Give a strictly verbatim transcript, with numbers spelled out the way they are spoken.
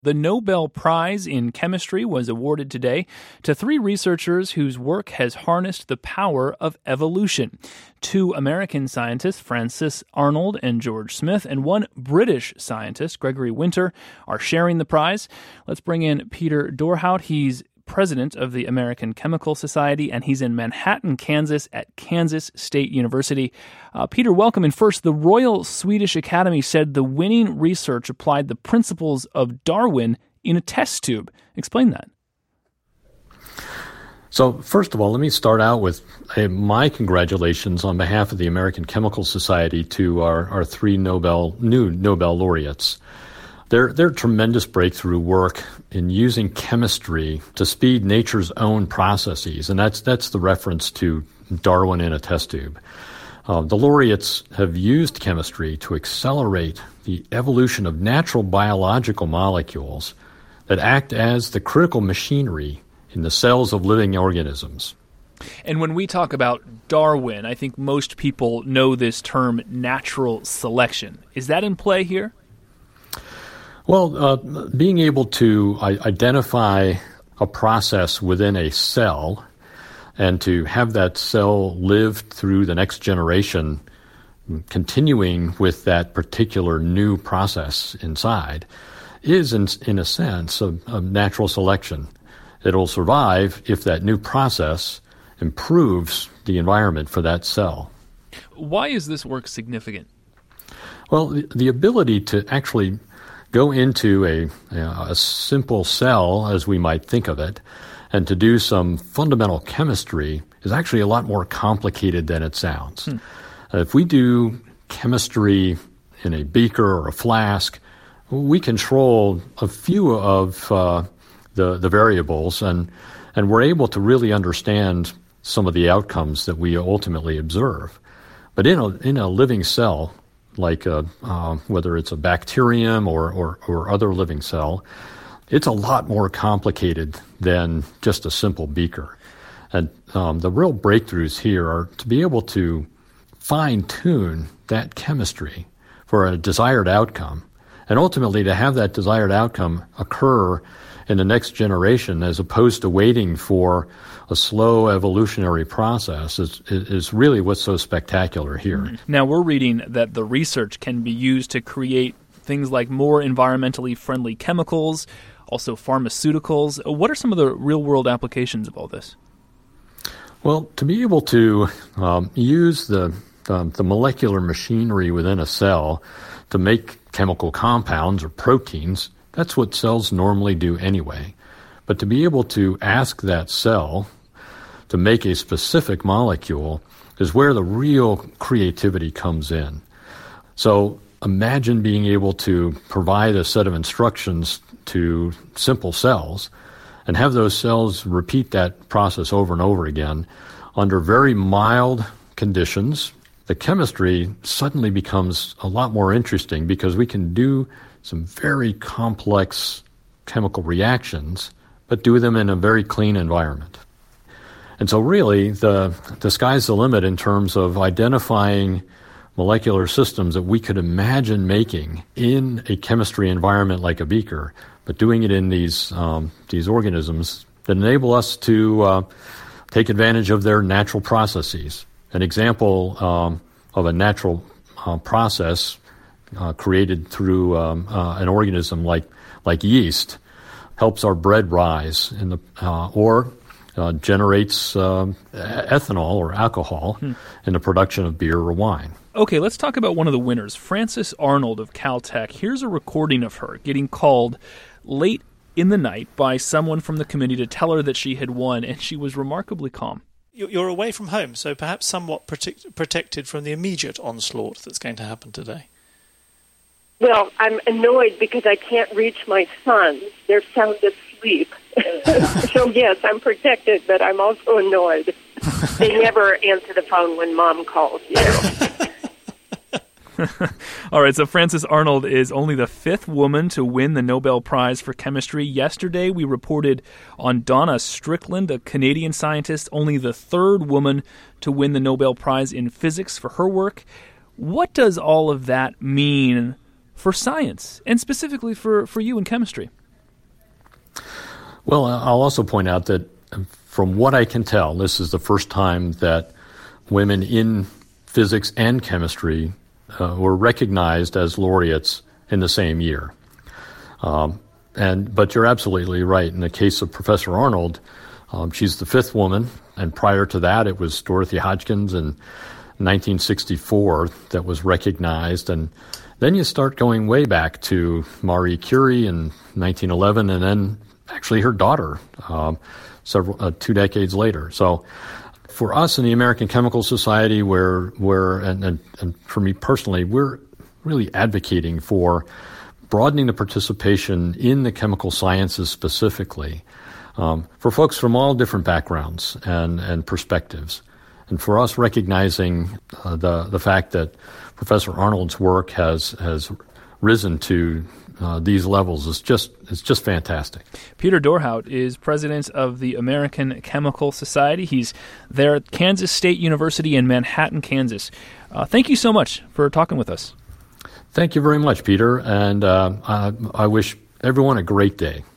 The Nobel Prize in Chemistry was awarded today to three researchers whose work has harnessed the power of evolution. Two American scientists, Frances Arnold and George Smith, and one British scientist, Gregory Winter, are sharing the prize. Let's bring in Peter Dorhout. He's president of the American Chemical Society, and he's in Manhattan, Kansas at Kansas State University. Uh, Peter, welcome. And first, the Royal Swedish Academy said the winning research applied the principles of Darwin in a test tube. Explain that. So, first of all, let me start out with uh, my congratulations on behalf of the American Chemical Society to our, our three Nobel new Nobel laureates. Their, their tremendous breakthrough work in using chemistry to speed nature's own processes, and that's that's the reference to Darwin in a test tube. Uh, the laureates have used chemistry to accelerate the evolution of natural biological molecules that act as the critical machinery in the cells of living organisms. And when we talk about Darwin, I think most people know this term natural selection. Is that in play here? Well, uh, being able to I- identify a process within a cell and to have that cell live through the next generation, continuing with that particular new process inside, is, in, in a sense, a, a natural selection. It'll survive if that new process improves the environment for that cell. Why is this work significant? Well, the, the ability to actually go into a, you know, a simple cell, as we might think of it, and to do some fundamental chemistry is actually a lot more complicated than it sounds. Hmm. Uh, if we do chemistry in a beaker or a flask, we control a few of uh, the, the variables, and, and we're able to really understand some of the outcomes that we ultimately observe. But in a, in a living cell, like a, uh, whether it's a bacterium or, or, or other living cell, it's a lot more complicated than just a simple beaker. And um, the real breakthroughs here are to be able to fine-tune that chemistry for a desired outcome, and ultimately to have that desired outcome occur in the next generation as opposed to waiting for a slow evolutionary process is, is really what's so spectacular here. Now, we're reading that the research can be used to create things like more environmentally friendly chemicals, also pharmaceuticals. What are some of the real-world applications of all this? Well, to be able to um, use the, the the molecular machinery within a cell to make chemical compounds or proteins, that's what cells normally do anyway. But to be able to ask that cell to make a specific molecule is where the real creativity comes in. So imagine being able to provide a set of instructions to simple cells and have those cells repeat that process over and over again under very mild conditions. The chemistry suddenly becomes a lot more interesting because we can do some very complex chemical reactions, but do them in a very clean environment. And so really, the, the sky's the limit in terms of identifying molecular systems that we could imagine making in a chemistry environment like a beaker, but doing it in these um, these organisms that enable us to uh, take advantage of their natural processes. An example um, of a natural uh, process uh, created through um, uh, an organism like like yeast helps our bread rise, in the uh, or uh, generates uh, ethanol or alcohol hmm. in the production of beer or wine. Okay, let's talk about one of the winners, Frances Arnold of Caltech. Here's a recording of her getting called late in the night by someone from the committee to tell her that she had won, and she was remarkably calm. You're away from home, so perhaps somewhat protect, protected from the immediate onslaught that's going to happen today. Well, I'm annoyed because I can't reach my sons. They're sound asleep. So, yes, I'm protected, but I'm also annoyed. They never answer the phone when Mom calls, you know. All right, so Frances Arnold is only the fifth woman to win the Nobel Prize for Chemistry. Yesterday, we reported on Donna Strickland, a Canadian scientist, only the third woman to win the Nobel Prize in Physics for her work. What does all of that mean for science, and specifically for, for you in chemistry? Well, I'll also point out that from what I can tell, this is the first time that women in physics and chemistry uh, were recognized as laureates in the same year. Um, and but you're absolutely right. In the case of Professor Arnold, um, she's the fifth woman, and prior to that, it was Dorothy Hodgkins in nineteen sixty-four that was recognized, and then you start going way back to Marie Curie in nineteen eleven, and then actually her daughter um, several uh, two decades later. So for us in the American Chemical Society, where where and, and, and for me personally, we're really advocating for broadening the participation in the chemical sciences specifically um, for folks from all different backgrounds and, and perspectives. And for us, recognizing uh, the the fact that Professor Arnold's work has has risen to uh, these levels is just is just fantastic. Peter Dorhout is president of the American Chemical Society. He's there at Kansas State University in Manhattan, Kansas. Uh, thank you so much for talking with us. Thank you very much, Peter, and uh, I, I wish everyone a great day.